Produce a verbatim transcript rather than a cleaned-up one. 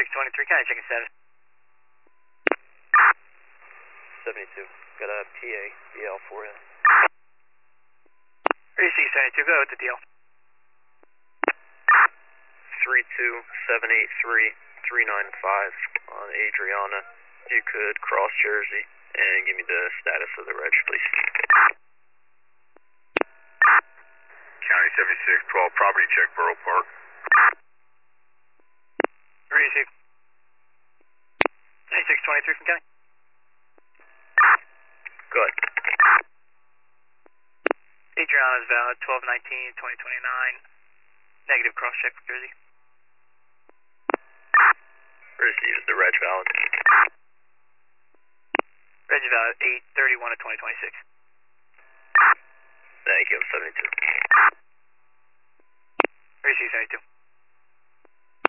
six twenty-three, can I check a status? seventy-two, got a P A D L for you. thirty-six seventy-two, go with the deal. three two seven eight three three nine five on Adriana. You could cross Jersey and give me the status of the reg, please. County seventy-six twelve, property check, Borough Park. thirty-six. ninety-six twenty-three from County. Good. Adriana's valid, twelve nineteen twenty twenty-nine. Negative cross check for Jersey. Received the reg valid. Reg valid, eight thirty-one of twenty twenty-six. Thank you, seventy-two. thirty-six seventy-two.